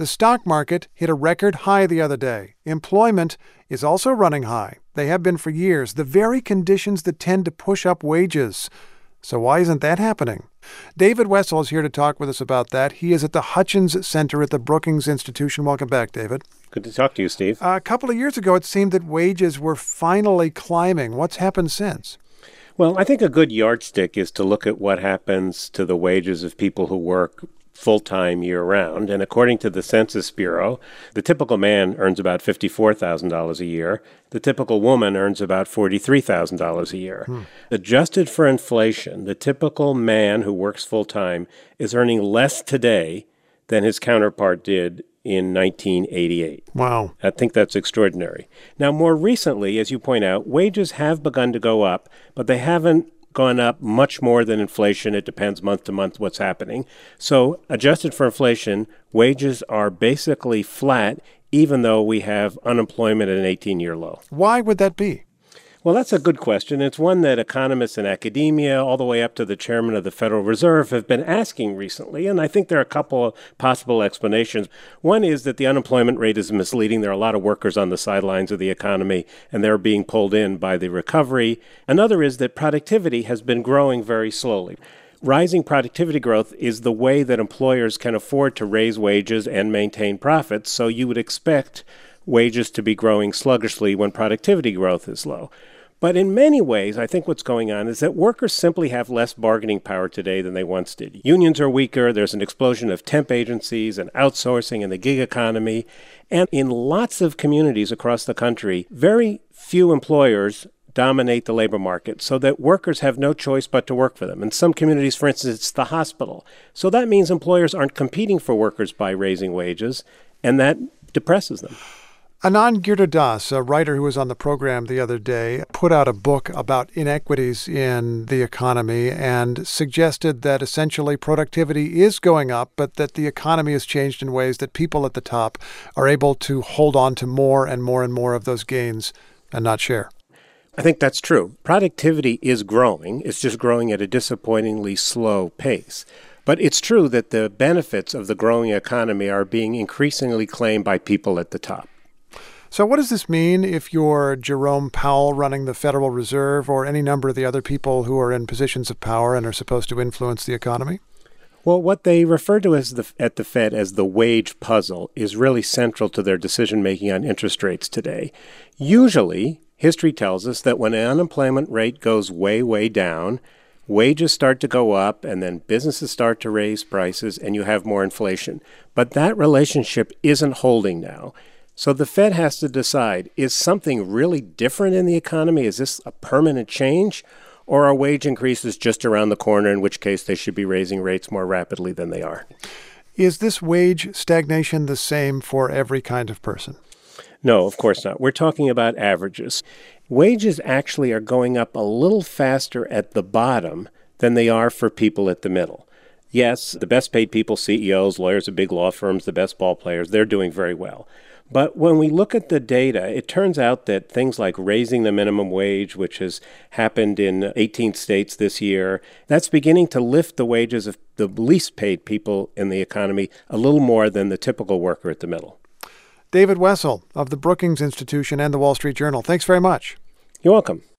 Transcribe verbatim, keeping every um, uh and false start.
The stock market hit a record high the other day. Employment is also running high. They have been for years. The very conditions that tend to push up wages. So why isn't that happening? David Wessel is here to talk with us about that. He is at the Hutchins Center at the Brookings Institution. Welcome back, David. Good to talk to you, Steve. Uh, a couple of years ago, it seemed that wages were finally climbing. What's happened since? Well, I think a good yardstick is to look at what happens to the wages of people who work full-time year-round. And according to the Census Bureau, the typical man earns about fifty-four thousand dollars a year. The typical woman earns about forty-three thousand dollars a year. Hmm. Adjusted for inflation, the typical man who works full-time is earning less today than his counterpart did in nineteen eighty-eight. Wow. I think that's extraordinary. Now, more recently, as you point out, wages have begun to go up, but they haven't gone up much more than inflation. It depends month to month what's happening. So adjusted for inflation, wages are basically flat, even though we have unemployment at an eighteen-year low. Why would that be? Well, that's a good question. It's one that economists in academia, all the way up to the chairman of the Federal Reserve, have been asking recently, and I think there are a couple of possible explanations. One is that the unemployment rate is misleading. There are a lot of workers on the sidelines of the economy, and they're being pulled in by the recovery. Another is that productivity has been growing very slowly. Rising productivity growth is the way that employers can afford to raise wages and maintain profits, so you would expect wages to be growing sluggishly when productivity growth is low. But in many ways, I think what's going on is that workers simply have less bargaining power today than they once did. Unions are weaker. There's an explosion of temp agencies and outsourcing and the gig economy. And in lots of communities across the country, very few employers dominate the labor market so that workers have no choice but to work for them. In some communities, for instance, it's the hospital. So that means employers aren't competing for workers by raising wages, and that depresses them. Anand Giridharadas, a writer who was on the program the other day, put out a book about inequities in the economy and suggested that essentially productivity is going up, but that the economy has changed in ways that people at the top are able to hold on to more and more and more of those gains and not share. I think that's true. Productivity is growing. It's just growing at a disappointingly slow pace. But it's true that the benefits of the growing economy are being increasingly claimed by people at the top. So what does this mean if you're Jerome Powell running the Federal Reserve or any number of the other people who are in positions of power and are supposed to influence the economy? Well, what they refer to as the, at the Fed as the wage puzzle is really central to their decision-making on interest rates today. Usually, history tells us that when an unemployment rate goes way, way down, wages start to go up, and then businesses start to raise prices, and you have more inflation. But that relationship isn't holding now. So the Fed has to decide, is something really different in the economy? Is this a permanent change? Or are wage increases just around the corner, in which case they should be raising rates more rapidly than they are? Is this wage stagnation the same for every kind of person? No, of course not. We're talking about averages. Wages actually are going up a little faster at the bottom than they are for people at the middle. Yes, the best paid people, C E Os, lawyers of big law firms, the best ball players, they're doing very well. But when we look at the data, it turns out that things like raising the minimum wage, which has happened in eighteen states this year, that's beginning to lift the wages of the least paid people in the economy a little more than the typical worker at the middle. David Wessel of the Brookings Institution and the Wall Street Journal, thanks very much. You're welcome.